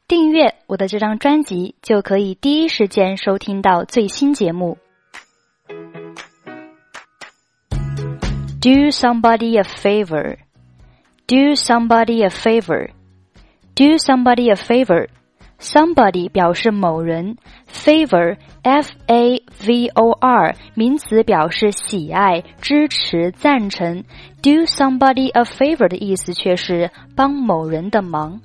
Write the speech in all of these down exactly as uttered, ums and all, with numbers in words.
订阅我的这张专辑，就可以第一时间收听到最新节目。Do somebody a favor. Do somebody a favor. Do somebody a favor. Somebody 表示某人 favor F A V O R 名词表示喜爱、支持、赞成。Do somebody a favor 的意思却是帮某人的忙。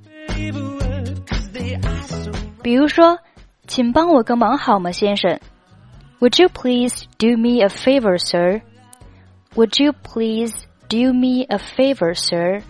比如说，请帮我个忙好吗，先生？ Would you please do me a favor, sir? Would you please do me a favor, sir?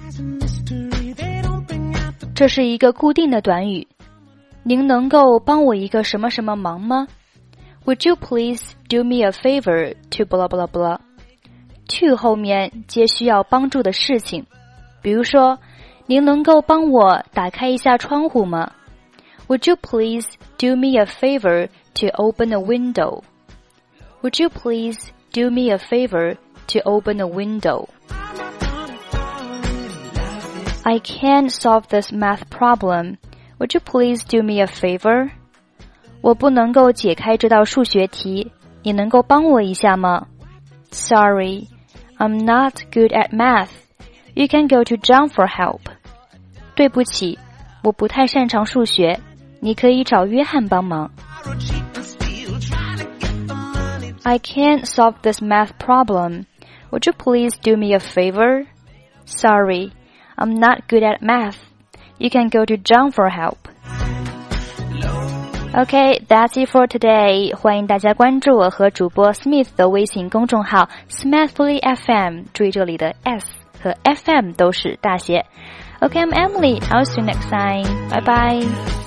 这是一个固定的短语。您能够帮我一个什么什么忙吗？ Would you please do me a favor to blah blah blah? To 后面接需要帮助的事情。比如说，您能够帮我打开一下窗户吗？ Would you please do me a favor to open a window? Would you please do me a favor to open a window? I can't solve this math problem.Would you please do me a favor? 我不能够解开这道数学题，你能够帮我一下吗？ Sorry, I'm not good at math. You can go to John for help. 对不起，我不太擅长数学，你可以找约翰帮忙。I can't solve this math problem. Would you please do me a favor? Sorry, I'm not good at math.You can go to John for help. Okay, that's it for today. 欢迎大家关注我和主播 Smith 的微信公众号 Smithly F M. 注意这里的 S 和 F M 都是大写。Okay, I'm Emily. I'll see you next time. Bye bye.